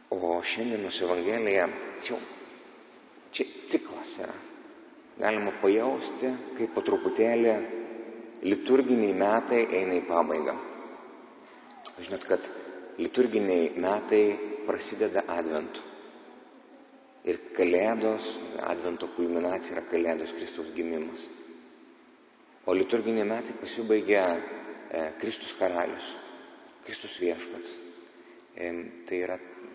O šiandienos Evangelija, čia ciklas yra. Galima pajausti, kaip po truputėlį liturginiai metai eina į pabaigą. Žinot, kad liturginiai metai prasideda Adventu. Ir Kalėdos, Advento kulminacija yra Kalėdos, Kristaus gimimas. O liturginiai metai pasibaigia Kristus karalius, Kristus viešpats. Tai yra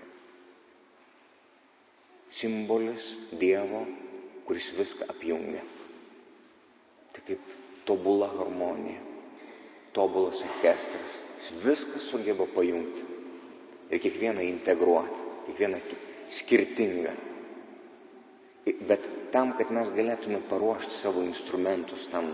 simbolis Dievo, kuris viską apjungia. Tai kaip tobula harmonija, tobulas orkestras. Jis viską sugeba pajungti ir kiekvieną integruoti, kiekvieną skirtingą. Bet tam, kad mes galėtume paruošti savo instrumentus tam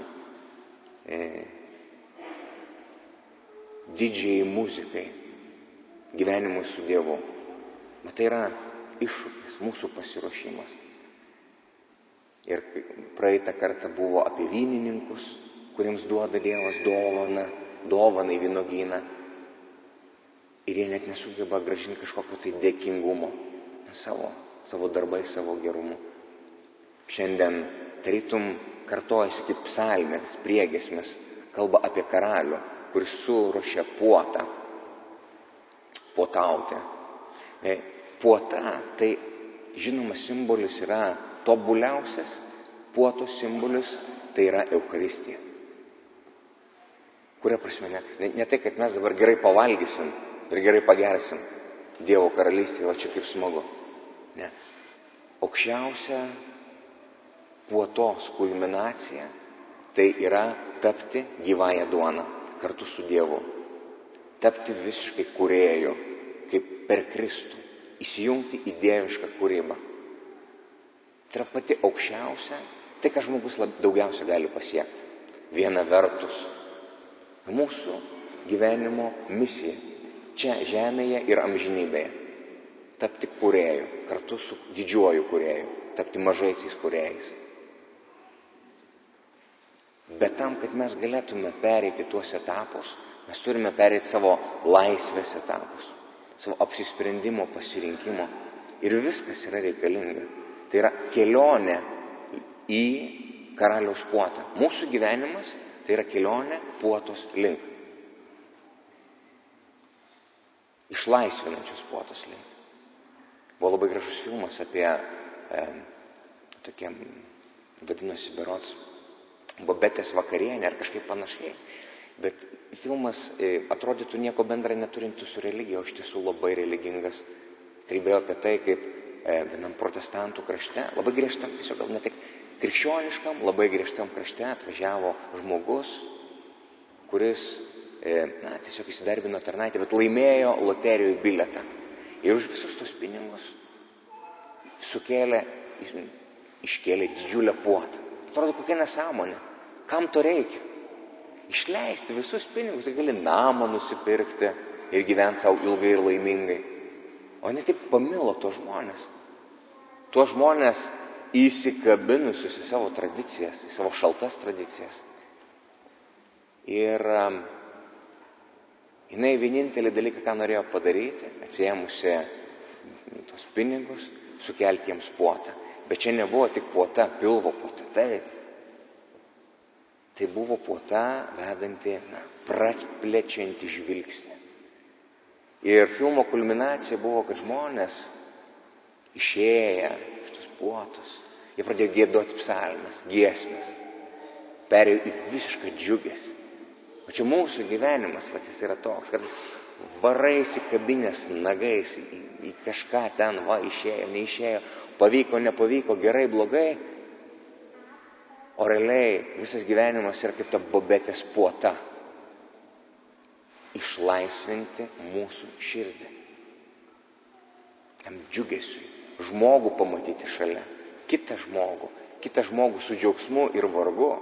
didžiai muzikai, gyvenimui su Dievu, bet tai yra iššūkis, mūsų pasiruošimas. Ir praeitą kartą buvo apie vynininkus, kuriems duoda Dievas dovaną į vynuogyną. Ir jie net nesugeba grąžinti kažkokio tai dėkingumo savo darbais, savo gerumu. Šiandien tarytum kartojasi kaip psalmės, priegiesmės, kalba apie karalių, kuris suruošia puotą, puotauti. Puota, tai žinomas simbolis yra tobuliausias puotos simbolis, tai yra Eucharistija. Kuria prasme, ne tai, kad mes dabar gerai pavalgysim ir gerai pagersim Dievo karalystėje, o čia kaip smagu. Ne. Aukščiausia puotos kulminacija tai yra tapti gyvąją duoną kartu su Dievu. Tapti visiškai kūrėju, kaip per Kristų. Įsijungti į dievišką kūrybą. Tai yra pati aukščiausia, tai ką žmogus daugiausia gali pasiekti. Viena vertus, mūsų gyvenimo misija čia žemėje ir amžinybėje. Tapti kūrėju, kartu su didžiuoju kūrėju, tapti mažaisiais kūrėjais. Bet tam, kad mes galėtume pereiti tuos etapus, mes turime pereiti savo laisvės etapus, savo apsisprendimo, pasirinkimo. Ir viskas yra reikalinga. Tai yra kelionė į karaliaus puotą. Mūsų gyvenimas tai yra kelionė puotos link. Išlaisvinančios puotos link. Buvo labai gražus filmas apie tokie, vadinosi berods, Bobetės vakarienė ar kažkaip panašiai. Bet filmas atrodytų nieko bendra neturinti su religija, o iš tiesų labai religingas. Kalbėjo apie tai, kaip vienam protestantų krašte, labai griežtam, tiesiog gal ne tik krikščioniškam, labai griežtam krašte atvažiavo žmogus, kuris tiesiog įsidarbino tarnaitę, bet laimėjo loterijoje bilietą. Ir už visus tos pinigus iškėlė didžiulę puotą. Atrodo, kokia nesąmonė. Kam to reikia? Išleisti visus pinigus, tai gali namą nusipirkti ir gyventi savo ilgai ir laimingai. O ne tik pamilo tuos žmonės. Tuos žmonės įsikabinusius į savo tradicijas, į savo šaltas tradicijas. Ir jinai vienintelį dalyką, ką norėjo padaryti, atsiėmusi tos pinigus, sukelti jiems puotą. Bet čia nebuvo tik puota, pilvo puota. Taip. Tai buvo puota vedanti, praplečianti žvilgsnį. Ir filmo kulminacija buvo, kad žmonės išėję iš tos puotos, jie pradėjo giedoti psalmes, giesmes, perėjo į visišką džiugesį. O čia mūsų gyvenimas, jis yra toks, kad varais įkabinės nagais į kažką ten, išėjo, neišėjo, pavyko, nepavyko, gerai, blogai. O realiai visas gyvenimas yra kaip ta bobetės puota. Išlaisvinti mūsų širdį. Tam džiugesiui. Žmogų pamatyti šalia. Kitą žmogų su džiaugsmu ir vargu.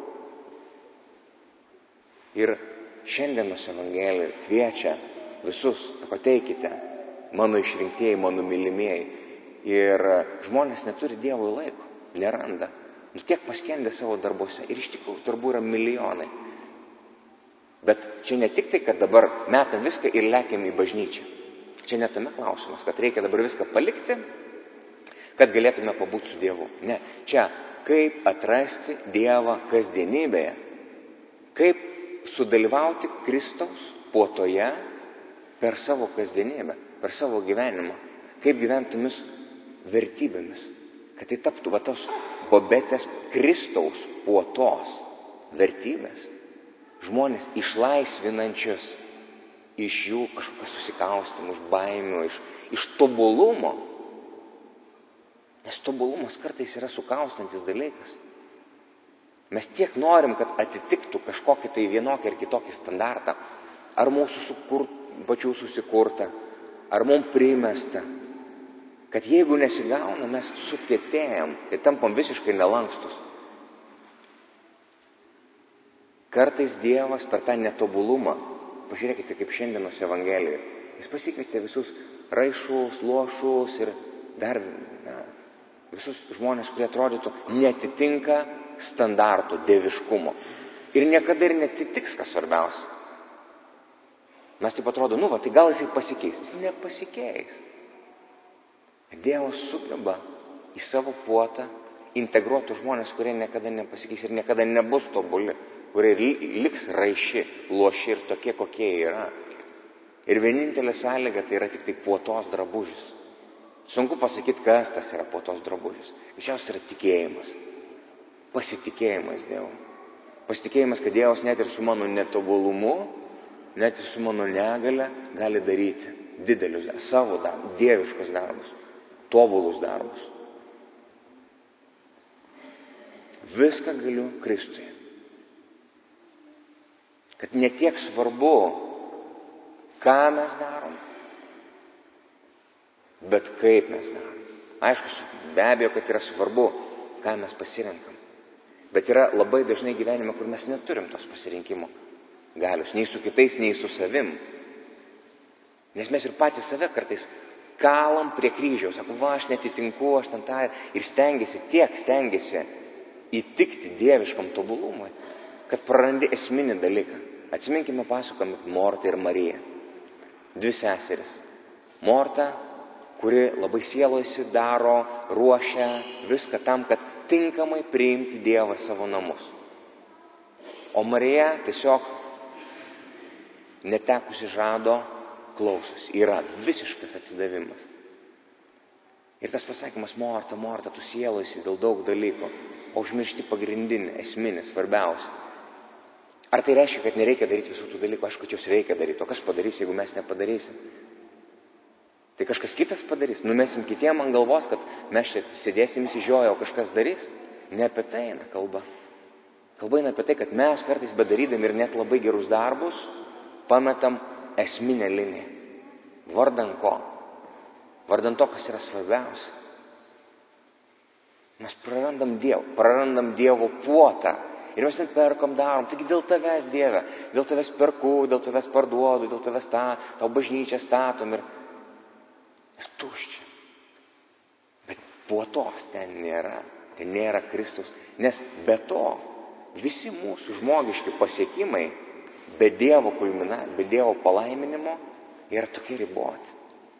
Ir šiandienos Evangelija kviečia visus, sako, ateikite, mano išrinktieji, mano mylimieji. Ir žmonės neturi Dievui laiko, neranda. Tiek paskendė savo darbuose. Ir iš tikrųjų darbų yra milijonai. Bet čia ne tik tai, kad dabar metam viską ir lekiam į bažnyčią. Čia ne tame klausimas, kad reikia dabar viską palikti, kad galėtume pabūti su Dievu. Ne, čia kaip atrasti Dievą kasdienybėje, kaip sudalyvauti Kristaus puotoje per savo kasdienybę, per savo gyvenimą, kaip gyventi tomis vertybėmis, kad tai taptų va tos bobetės Kristaus puotos vertybės, žmonės išlaisvinančius iš jų kažkokio susikaustymų, iš baimių, iš tobulumo. Nes tobulumas kartais yra sukaustantis dalykas. Mes tiek norim, kad atitiktų kažkokį tai vienokį ar kitokį standartą, ar mūsų pačių susikurtą, ar mums primestą, kad jeigu nesigauna, mes sukietėjam ir tampam visiškai nelankstus. Kartais Dievas per tą netobulumą, pažiūrėkite kaip šiandienos Evangelijoje, jis pasikvietė visus raišus, lošus ir dar visus žmonės, kurie atrodytų netitinka standartų dieviškumo. Ir niekada ir netitiks, kas svarbiausia. Mes taip atrodo, tai gal jisai pasikeis. Jis nepasikeis. Dievas sugeba į savo puotą integruotų žmonės, kurie niekada nepasikeis ir niekada nebus tobuli, kurie liks raiši, loši ir tokie, kokie yra. Ir vienintelė sąlyga tai yra tik tai puotos drabužis. Sunku pasakyti, kas tas yra puotos drabužis. Greičiausiai yra tikėjimas. Pasitikėjimas Dievu. Pasitikėjimas, kad Dievas net ir su mano netobulumu, net ir su mano negale gali daryti didelius darbus, savo darbus, dieviškus darbus, tobulus darbus. Viską galiu Kristuje. Kad netiek svarbu, ką mes darom, bet kaip mes darom. Aišku, be abejo, kad yra svarbu, ką mes pasirenkam. Bet yra labai dažnai gyvenime, kur mes neturim tos pasirinkimo galios, nei su kitais, nei su savim. Nes mes ir patys save kartais kalam prie kryžiaus. Sako, aš netitinku, aš ten tą ir stengiasi įtikti dieviškam tobulumui, kad prarandi esminį dalyką. Atsiminkime pasakojimą apie Mortą ir Mariją. Dvi seseris. Morta, kuri labai sielojasi, daro, ruošia viską tam, kad tinkamai priimti Dievą savo namus. O Marija tiesiog netekusi žado klausosi. Yra visiškas atsidavimas. Ir tas pasakymas, Morta, Morta, tu sielojasi dėl daug dalykų, o užmiršti pagrindinį, esminį, svarbiausią. Ar tai reiškia, kad nereikia daryti visų tų dalykų? Aišku, kad jos reikia daryti. O kas padarys, jeigu mes nepadarysim? Tai kažkas kitas padarys. Numesim kitiem ant galvos, kad mes čia sėdėsim įsižioję, o kažkas darys. Ne apie tai eina kalba. Kalba eina apie tai, kad mes kartais bedarydami ir net labai gerus darbus pametam esminę liniją. Vardan ko? Vardan to, kas yra svarbiausia. Mes prarandam Dievo puotą. Ir mes net perkam, darom. Taigi dėl tavęs, Dieve, dėl tavęs perku, dėl tavęs parduodu, dėl tavęs tau bažnyčią statom ir tuščia. Bet puotos ten nėra Kristus. Nes be to, visi mūsų žmogiški pasiekimai, be Dievo kulminacijos, be Dievo palaiminimo, yra tokie riboti.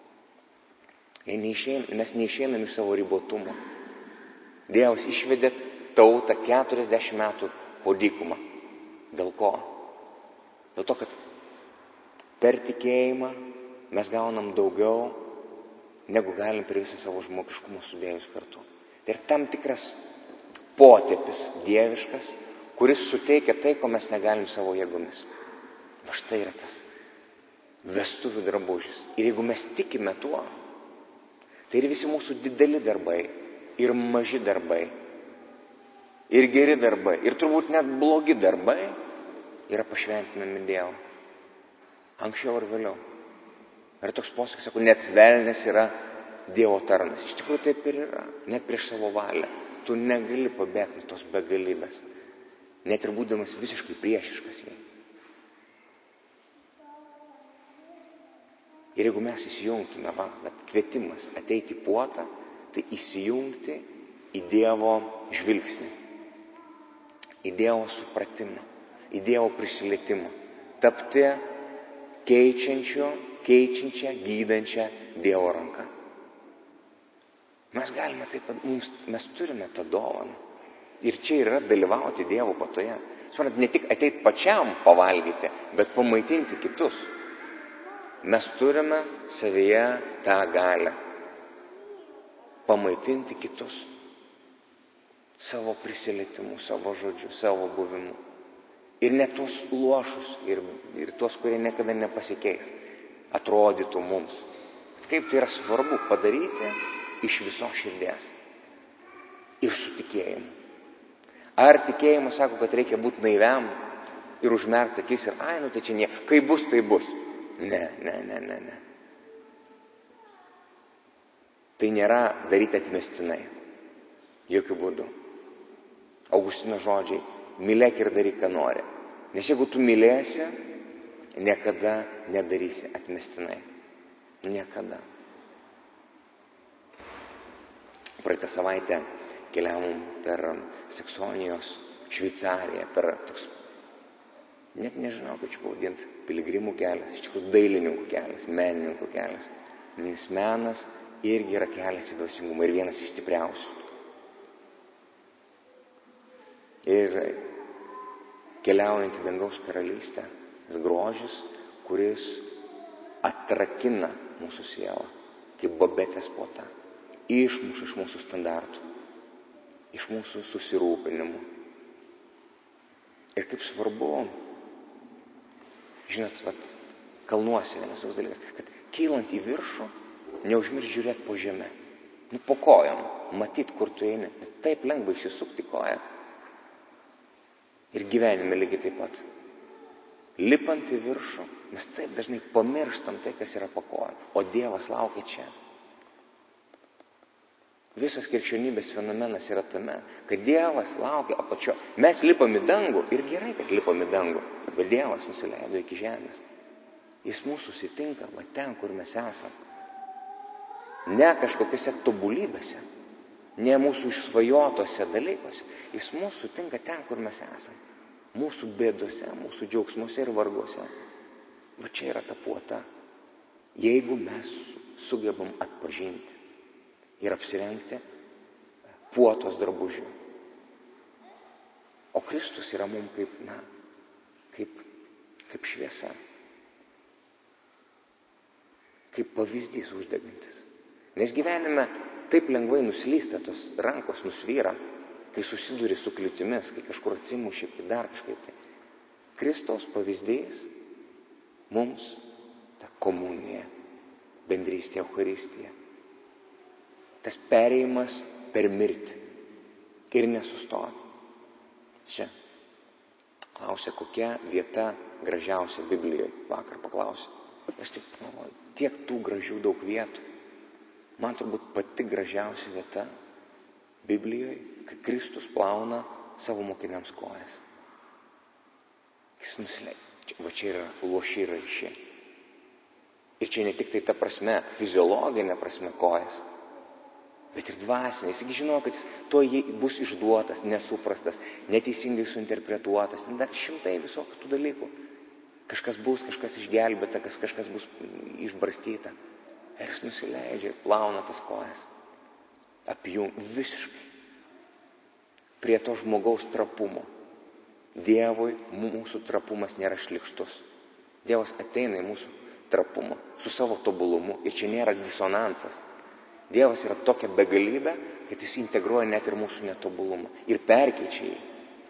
Mes neišeinam iš savo ribotumo. Dievas išvedė tautą 40 metų po dykumą. Dėl ko? Dėl to, kad per tikėjimą mes gaunam daugiau, negu galim per visą savo žmogiškumą sudėjus kartu. Tai yra tam tikras potėpis dieviškas, kuris suteikia tai, ko mes negalim savo jėgomis. Va štai yra tas vestuvių drabužis. Ir jeigu mes tikime tuo, tai ir visi mūsų dideli darbai, ir maži darbai, ir geri darbai, ir turbūt net blogi darbai yra pašventinami Dievo. Anksčiau ar vėliau. Ir toks posakis, sako, net velnias yra Dievo tarnas. Iš tikrųjų taip ir yra. Net prieš savo valią. Tu negali pabėgti nuo tos begalybės. Net ir būdamas visiškai priešiškas jai. Ir jeigu mes įsijungtume, kvietimas ateiti į puotą, tai įsijungti į Dievo žvilgsnį, į Dievo supratimą, į Dievo prisilietimą, tapti keičiančiu, keičiančia, gydančia Dievo ranka. Mes galime taip, mes turime tą dovaną. Ir čia yra dalyvauti Dievo patoje. Suprantat, ne tik ateiti pačiam pavalgyti, bet pamaitinti kitus. Mes turime savyje tą galią. Pamaitinti kitus. Savo prisilietimu, savo žodžiu, savo buvimu. Ir ne tuos luošus, ir tuos, kurie niekada nepasikeis, atrodytų mums. Kaip tai yra svarbu padaryti iš visos širdies. Ir su tikėjimu. Ar tikėjimas sako, kad reikia būti naiviam ir užmerkti akis ir, tai čia nie, kai bus, tai bus. Ne. Tai nėra daryti atmestinai. Jokių būdų. Augustino žodžiai, mylėk ir daryk, ką nori. Nes jeigu tu mylėsi, niekada nedarysi atmestinai. Niekada. Praeitą savaitę keliavom per Saksonijos, Šveicariją, per toks, net nežinau, kaip čia pavadinti, piligrimų kelias, iš tikrųjų dailininkų kelias, menininkų kelias. Nes menas irgi yra kelias į dvasingumą ir vienas iš stipriausių. Ir keliaujant į dangaus karalystę, tas grožis, kuris atrakina mūsų sielą, kaip babetės puota, išmuša iš mūsų standartų, iš mūsų susirūpinimų. Ir kaip svarbu, žinot, kalnuose vienas toks dalykas, kad kylant į viršų, neužmiršti žiūrėti po žemę, po kojom, matyti, kur tu eini, nes taip lengva išsisukti koją. Ir gyvenime lygiai taip pat. Lipant į viršų, mes taip dažnai pamirštam tai, kas yra po kojom, o Dievas laukia čia. Visas krikščionybės fenomenas yra tame, kad Dievas laukia apačio. Mes lipam į dangų ir gerai, kad lipam į dangų, bet Dievas nusileido iki žemės. Jis mūsų susitinka va ten, kur mes esam. Ne kažkokiose tobulybėse, ne mūsų išsvajotose dalykuose. Jis mūsų sutinka ten, kur mes esam. Mūsų bėdose, mūsų džiaugsmuose ir varguose. Va čia yra ta puota. Jeigu mes sugebam atpažinti ir apsirengti puotos drabužių. O Kristus yra mums kaip šviesa. Kaip pavyzdys uždegantis. Nes gyvenime taip lengvai nuslysta, tos rankos nusvyra, kai susiduri su kliūtimis, kai kažkur atsimuši, kai dar kažkaip tai. Kristaus pavyzdys mums ta komunija, bendrystė, Eucharistija. Tas perėjimas per mirtį ir nesustoja. Čia klausia, kokia vieta gražiausia Biblijoje. Vakar paklausė. Aš tik galvoju, tiek tų gražių daug vietų. Man turbūt pati gražiausia vieta Biblijoje, kai Kristus plauna savo mokiniams kojas. Jis nusileidžia. Va čia yra luoši raišė. Ir čia ne tik tai ta prasme, fiziologinė prasme kojas, bet ir dvasinė. Jis žino, kad jis bus išduotas, nesuprastas, neteisingai suinterpretuotas. Dar šimtai visokių tų dalykų. Kažkas bus, kažkas išgelbėta, kažkas bus išbarstyta. Ir jis nusileidžia ir plauna tas kojas. Visiškai. Prie to žmogaus trapumo. Dievui mūsų trapumas nėra šlykštus. Dievas ateina į mūsų trapumą su savo tobulumu. Ir čia nėra disonansas. Dievas yra tokia begalybė, kad jis integruoja net ir mūsų netobulumą. Ir perkeičia jį.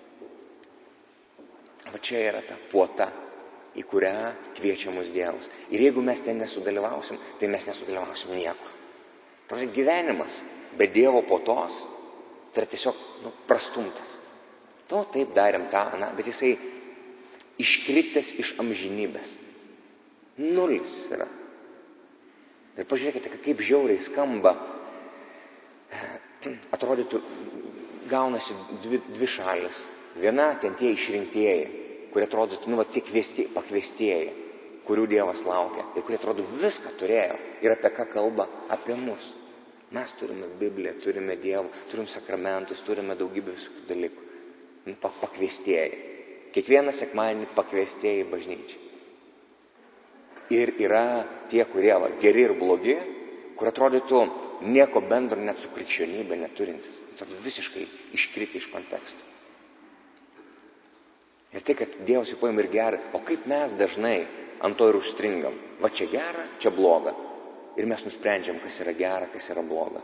Va čia yra ta puota, į kurią kviečia mus Dievas. Ir jeigu mes ten nesudalyvausim, tai mes nesudalyvausim niekur. Gyvenimas be Dievo puotos tai yra tiesiog prastumtas. Taip darėm tą, bet jisai iškritęs iš amžinybės. Nulis yra. Ir pažiūrėkite, kaip žiauriai skamba. Atrodytų, gaunasi dvi šalis. Viena ten tie išrinktieji, kurie atrodytų, tie pakviestieji, kurių Dievas laukia ir kurie atrodo viską turėjo. Ir apie ką kalba? Apie mus. Mes turime Bibliją, turime Dievą, turim sakramentus, turime daugybę visokių dalykų. Pakviestieji. Kiekvieną sekmadienį pakviestieji bažnyčiai. Ir yra tie, kurie geri ir blogi, kur atrodytų nieko bendro net su krikščionybė neturintis. Atrodo visiškai iškriti iš konteksto. Ir tai, kad Dievas jį paima ir gera, o kaip mes dažnai ant to ir užstringam. Va čia gera, čia bloga. Ir mes nusprendžiam, kas yra gera, kas yra bloga.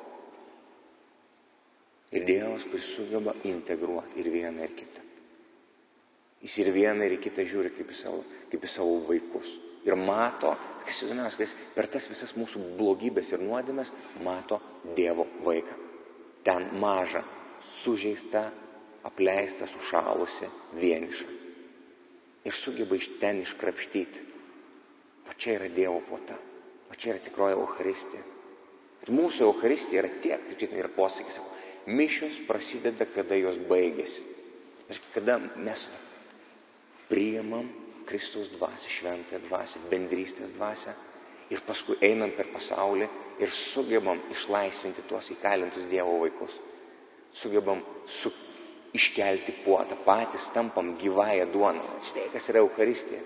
Ir Dievas, kuris sugeba integruoti ir vieną, ir kitą. Jis ir vieną, ir kitą žiūri kaip į savo vaikus. Ir mato, kas įdomiausia, kad jis per tas visas mūsų blogybės ir nuodėmes mato Dievo vaiką. Ten mažą, sužeistą, apleistą, sušalusi, vienišą. Ir sugeba iš ten iškrapštyti. O čia yra Dievo puota. O čia yra tikroji Eucharistija. Ir mūsų Eucharistija yra tiek, kaip yra posakis, mišios prasideda, kada jos baigėsi. Ir kada mes priimam Kristaus dvasią, šventąją dvasią, bendrystės dvasią ir paskui einam per pasaulį ir sugebam išlaisvinti tuos įkalintus Dievo vaikus. Sugebam iškelti puotą, patys tampam gyvąją duoną. Štai kas yra Eucharistija.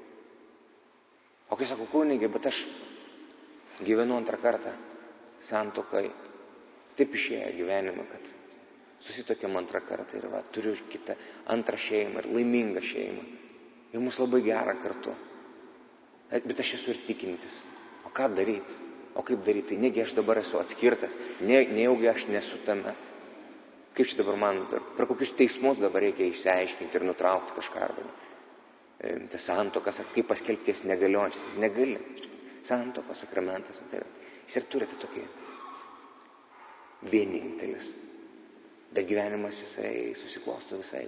O kai sako, kunigė, bet aš gyvenu antrą kartą santuokai. Taip išėjo gyvenimą, kad susitokiam antrą kartą ir turiu kitą antrą šeimą ir laimingą šeimą. Ir mums labai gera kartu. Bet aš esu ir tikintis. O ką daryti? O kaip daryti? Negi aš dabar esu atskirtas, nejaugi aš nesu tame. Kaip čia dabar man, per kokius teismus dabar reikia išsiaiškinti ir nutraukti kažką arba. Tas santuokas, kaip paskelbti jas negaliojančias. Jis negali. Santuokos sakramentas. Jis ir turi tokį vienintelis. Bet gyvenimas jisai susiklosto visai.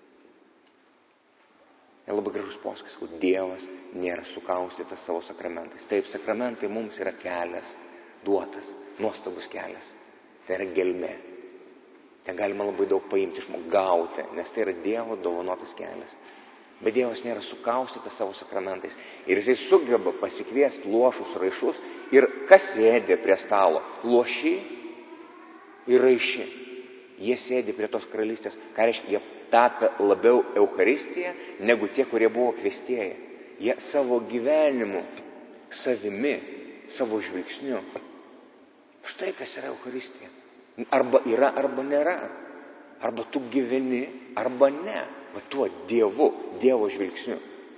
Ir labai gražus posakis, kad Dievas nėra sukaustytas savo sakramentais. Taip, sakramentai mums yra kelias, duotas, nuostabus kelias. Tai yra gelmė. Ten galima labai daug paimti, gauti, nes tai yra Dievo dovanotas kelias. Bet Dievas nėra sukaustytas savo sakramentais. Ir jisai sugeba pasikviesti luošus raišus. Ir kas sėdė prie stalo? Luoši ir raiši. Jie sėdi prie tos karalystės. Ką reiškia? Jie tapę labiau Eucharistiją, negu tie, kurie buvo kviestieji. Jie savo gyvenimu, savimi, savo žvilgsniu. Štai kas yra Eucharistija. Arba yra, arba nėra. Arba tu gyveni, arba ne. Va tuo Dievu, Dievo žvilgsniu.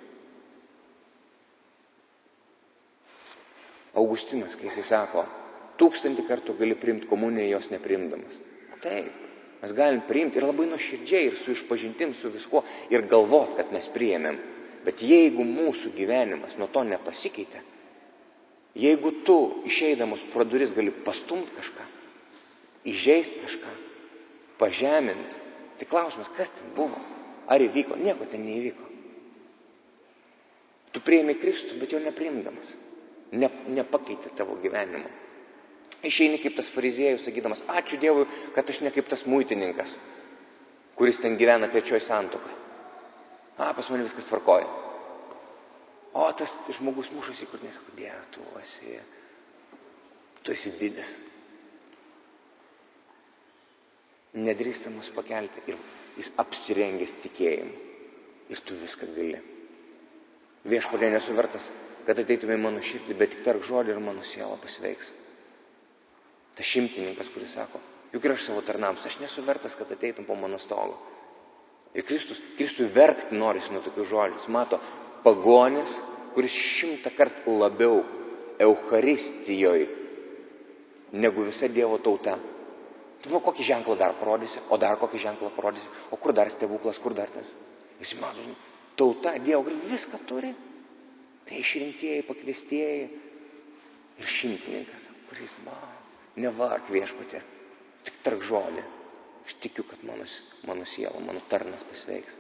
Augustinas, kai jisai sako, 1000 kartų gali priimti komuniją, jos neprimdamas. Taip, mes galim priimti ir labai nuoširdžiai, ir su išpažintim, su viskuo, ir galvot, kad mes priėmėm. Bet jeigu mūsų gyvenimas nuo to nepasikeitė, jeigu tu išeidamas pro duris gali pastumti kažką, įžeisti kažką, pažeminti, tai klausimas, kas ten buvo? Ar įvyko? Nieko ten neįvyko. Tu priėmė Kristų, bet jo nepriimdamas. Nepakeitė tavo gyvenimo. Išeini kaip tas fariziejus, sakydamas, ačiū Dievui, kad aš ne kaip tas muitininkas, kuris ten gyvena trečioj santuokai. Pas mane viskas tvarkoja. O tas žmogus mušasi, kur nesako, Dieve, tu esi didis. Nedrįstamas pakelti ir jis apsirengęs tikėjimu. Ir tu viską gali. Viešpatie, nesu vertas, kad ateitumai mano širdį, bet tik tark žodį ir mano siela pasveiks. Tas šimtininkas, kuris sako, juk ir aš savo tarnams, aš nesu vertas, kad ateitum po mano stogo. Ir Kristui verkti norisi nuo tokių žodžių. Jis mato pagonis, kuris 100 kartų labiau Eucharistijoje negu visa Dievo tauta. Tu kokį ženklą dar parodysi, o dar kokį ženklą parodysi, o kur dar stebuklas, kur dar tas. Jis mato, tauta, Dievo viską turi. Tai išrinktieji, pakviestieji ir šimtininkas, kuris, nevark Viešpatie, tik tark žodį. Aš tikiu, kad mano siela, mano tarnas pasveiks.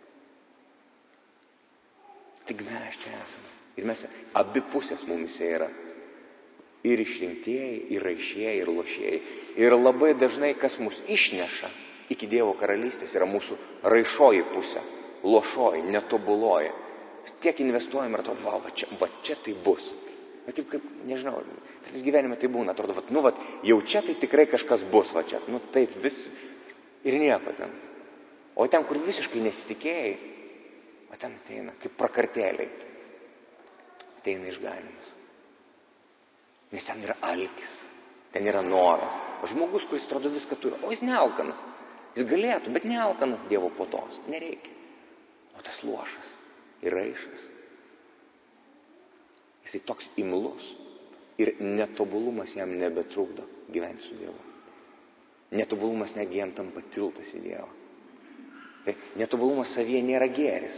Tik mes čia esame. Ir mes abi pusės mumise yra. Ir išrinktieji, ir raišieji, ir lošieji. Ir labai dažnai, kas mus išneša iki Dievo karalystės, yra mūsų raišoji pusė, lošoji, netobuloji. Tiek investuojam ir atrodo, va čia tai bus. Bet kaip, nežinau, kartais gyvenime tai būna, atrodo, jau čia tai tikrai kažkas bus, va čia. Taip vis ir nieko ten. O ten, kur visiškai nesitikėjai, va ten ateina, kaip prakartėliai. ateina išganimas. Nes ten yra alkis, ten yra noras. Žmogus, kuris atrodo viską turi, o jis nealkanas. Jis galėtų, bet nealkanas Dievo puotos. Nereikia. O tas luošas ir raišas, jisai toks imlus ir netobulumas jam nebetrukdo gyventi su Dievu. Netobulumas netgi jam tampa tiltas į Dievą. Tai netobulumas savyje nėra gėris,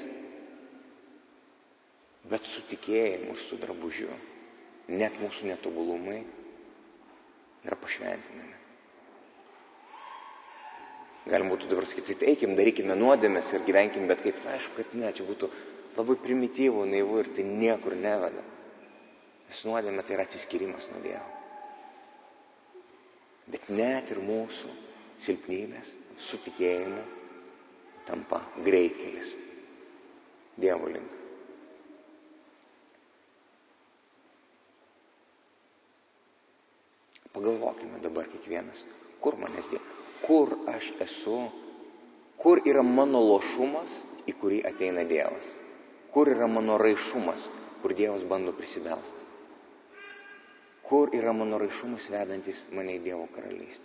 bet su tikėjimu, su drabužiu, net mūsų netobulumai yra pašventinami. Galim būtų dabar sakyti, tai eikim, darykime nuodėmes ir gyvenkim, bet kaip, aišku, kad ne, čia būtų labai primityvų, naivu ir tai niekur neveda. Nes nuodėmė tai yra atsiskyrimas nuo Dievo. Bet net ir mūsų silpnybės su tikėjimu tampa greitkelis Dievo link. Pagalvokime dabar kiekvienas, kur manęs Dievas, kur aš esu, kur yra mano lošumas, į kurį ateina Dievas, kur yra mano raišumas, kur Dievas bando prisibelsti, kur yra mano raišumas vedantis mane į Dievo karalystę.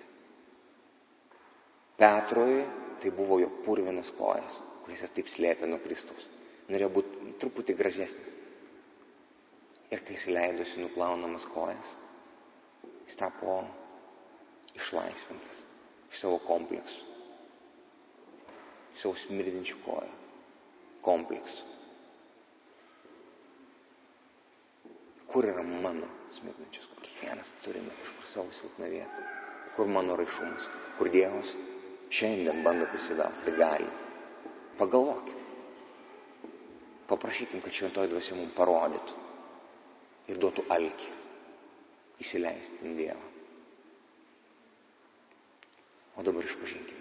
Petrui tai buvo jo purvinas kojas, kuris jis taip slėpė nuo Kristaus. Norėjo būti truputį gražesnis. Ir kai jis leidosi nuplaunamas kojas, jis tapo išlaisvintas iš savo kompleksų, iš savo smirdinčių kojų kompleksų. Kur yra mano smirdinčios kojos? Kiekvienas turime kažkur savo silpną vietą. Kur mano raišumas? Kur Dievas šiandien bando prisidauti ir gali? Pagalvokim. Paprašykim, kad šventoji dvasia mums parodytų ir duotų alkį įsileisti į Dievą. O dabar išpažinkime.